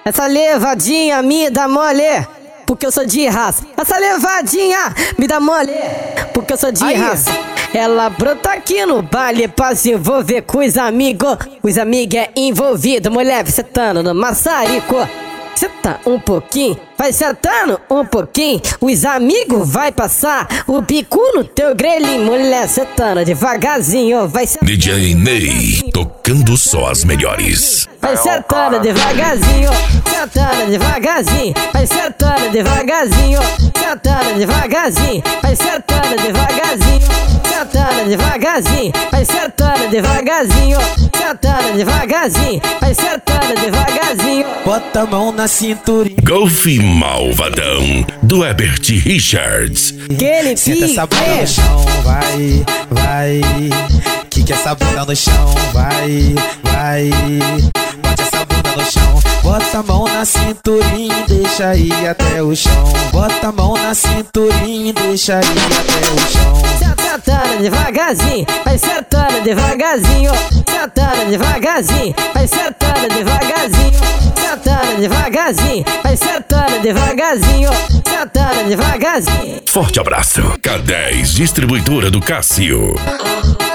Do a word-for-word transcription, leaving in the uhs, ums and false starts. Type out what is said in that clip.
Essa levadinha me dá mole, porque eu sou de raça. Essa levadinha me dá mole, porque eu sou de Aí. raça. Ela brota aqui no baile pra se envolver com os amigos. Os amigos é envolvido, mulher sentando no maçarico. Senta um pouquinho, vai sentando um pouquinho. Os amigos vai passar o bico no teu grelhinho. Mulher sentando devagarzinho, vai sentando. D J Ney, tocando só as melhores. Vai sentando devagarzinho, sentando devagarzinho. Vai sentando devagarzinho, sentando devagarzinho. Vai sentando devagarzinho, sentando devagarzinho. Vai sentando devagarzinho, sentando devagarzinho. Vai sentando devagarzinho. Bota a mão na cinturinha. Golf Malvadão, do Herbert Richards. Que ele Senta essa bunda no chão, vai, vai. Que que essa bunda no chão, vai, vai. Bote essa bunda no chão. Bota a mão na cinturinha e deixa ir até o chão. Bota a mão na cinturinha e deixa ir até o chão. Sentando devagarzinho, vai sentando devagarzinho. Sentando devagarzinho, vai sentando devagarzinho. Sentando devagarzinho, vai sentando devagarzinho. Sentando devagarzinho. Forte abraço. K dez, distribuidora do Cássio.